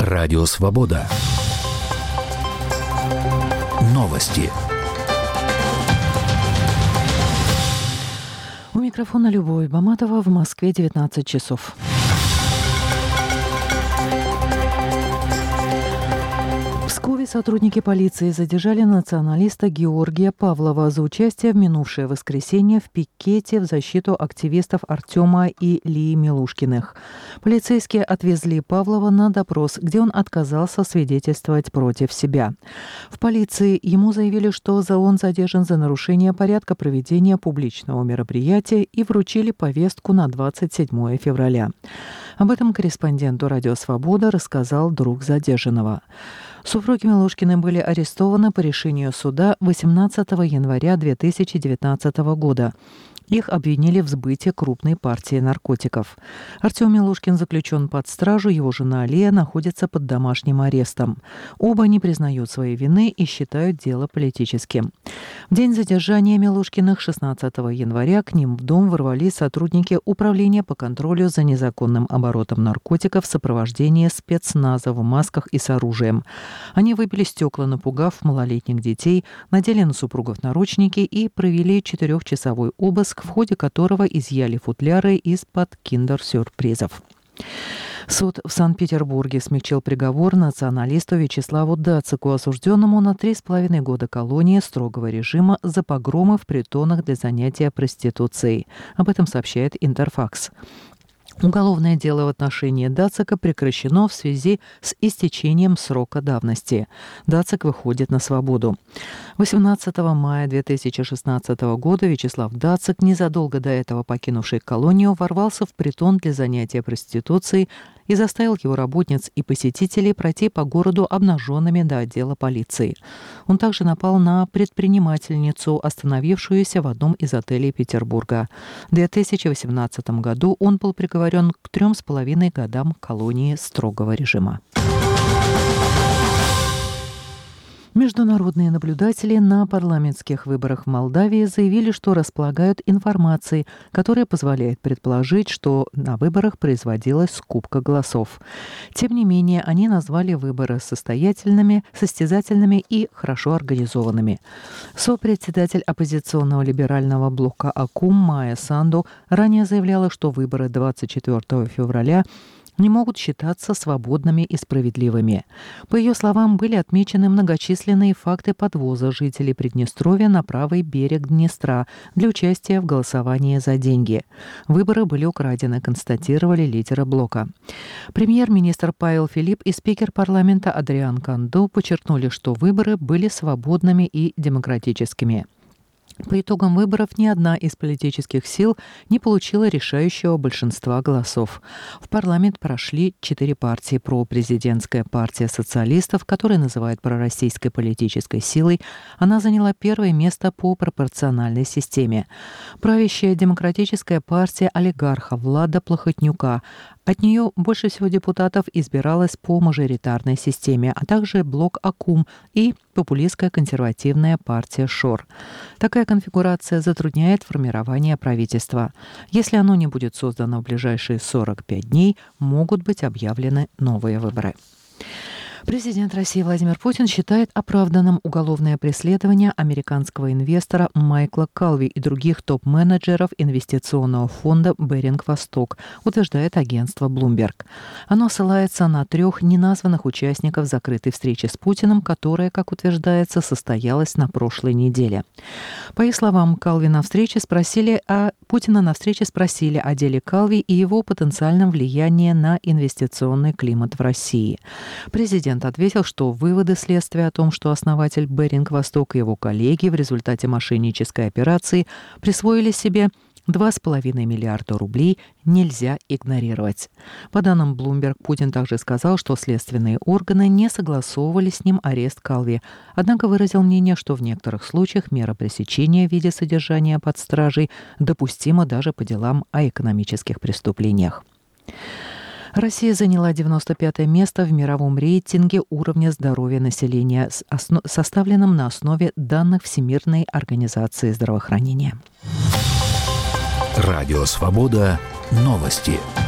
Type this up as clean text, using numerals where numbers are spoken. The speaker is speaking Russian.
Радио Свобода. Новости. У микрофона Любовь Баматова, в Москве 19 часов. В Пскове сотрудники полиции задержали националиста Георгия Павлова за участие в минувшее воскресенье в пикете в защиту активистов Артема и Лии Милушкиных. Полицейские отвезли Павлова на допрос, где он отказался свидетельствовать против себя. В полиции ему заявили, что он задержан за нарушение порядка проведения публичного мероприятия и вручили повестку на 27 февраля. Об этом корреспонденту «Радио Свобода» рассказал друг задержанного. Супруги Милушкины были арестованы по решению суда 18 января 2019 года. Их обвинили в сбытии крупной партии наркотиков. Артем Милушкин заключен под стражу, его жена Лия находится под домашним арестом. Оба не признают своей вины и считают дело политическим. В день задержания Милушкиных 16 января к ним в дом ворвались сотрудники Управления по контролю за незаконным оборотом наркотиков в сопровождении спецназа в масках и с оружием. Они выбили стекла, напугав малолетних детей, надели на супругов наручники и провели 4-часовой обыск, в ходе которого изъяли футляры из-под киндер-сюрпризов. Суд в Санкт-Петербурге смягчил приговор националисту Вячеславу Дацику, осужденному на 3,5 года колонии строгого режима за погромы в притонах для занятия проституцией. Об этом сообщает Интерфакс. Уголовное дело в отношении Дацика прекращено в связи с истечением срока давности. Дацик выходит на свободу. 18 мая 2016 года Вячеслав Дацик, незадолго до этого покинувший колонию, ворвался в притон для занятия проституцией и заставил его работниц и посетителей пройти по городу обнаженными до отдела полиции. Он также напал на предпринимательницу, остановившуюся в одном из отелей Петербурга. В 2018 году он был приговорен к 3,5 годам колонии строгого режима. Международные наблюдатели на парламентских выборах в Молдавии заявили, что располагают информацией, которая позволяет предположить, что на выборах производилась скупка голосов. Тем не менее, они назвали выборы состоятельными, состязательными и хорошо организованными. Сопредседатель оппозиционного либерального блока АКУМ Майя Санду ранее заявляла, что выборы 24 февраля не могут считаться свободными и справедливыми. По ее словам, были отмечены многочисленные факты подвоза жителей Приднестровья на правый берег Днестра для участия в голосовании за деньги. Выборы были украдены, констатировали лидеры блока. Премьер-министр Павел Филипп и спикер парламента Адриан Канду подчеркнули, что выборы были свободными и демократическими. По итогам выборов ни одна из политических сил не получила решающего большинства голосов. В парламент прошли 4 партии. Пропрезидентская партия социалистов, которая называют пророссийской политической силой, она заняла первое место по пропорциональной системе. Правящая демократическая партия олигарха Влада Плохотнюка. От нее больше всего депутатов избиралось по мажоритарной системе, а также блок АКУМ и популистская консервативная партия ШОР. Такая конфигурация затрудняет формирование правительства. Если оно не будет создано в ближайшие 45 дней, могут быть объявлены новые выборы. Президент России Владимир Путин считает оправданным уголовное преследование американского инвестора Майкла Калви и других топ-менеджеров инвестиционного фонда «Беринг Восток», утверждает агентство Bloomberg. Оно ссылается на 3 неназванных участников закрытой встречи с Путиным, которая, как утверждается, состоялась на прошлой неделе. По их словам, Путина на встрече спросили о деле Калви и его потенциальном влиянии на инвестиционный климат в России. Президент ответил, что выводы следствия о том, что основатель «Беринг Восток» и его коллеги в результате мошеннической операции присвоили себе 2,5 миллиарда рублей, нельзя игнорировать. По данным Bloomberg, Путин также сказал, что следственные органы не согласовывали с ним арест Калви, однако выразил мнение, что в некоторых случаях мера пресечения в виде содержания под стражей допустима даже по делам о экономических преступлениях. Россия заняла 95-е место в мировом рейтинге уровня здоровья населения, составленном на основе данных Всемирной организации здравоохранения. Радио Свобода. Новости.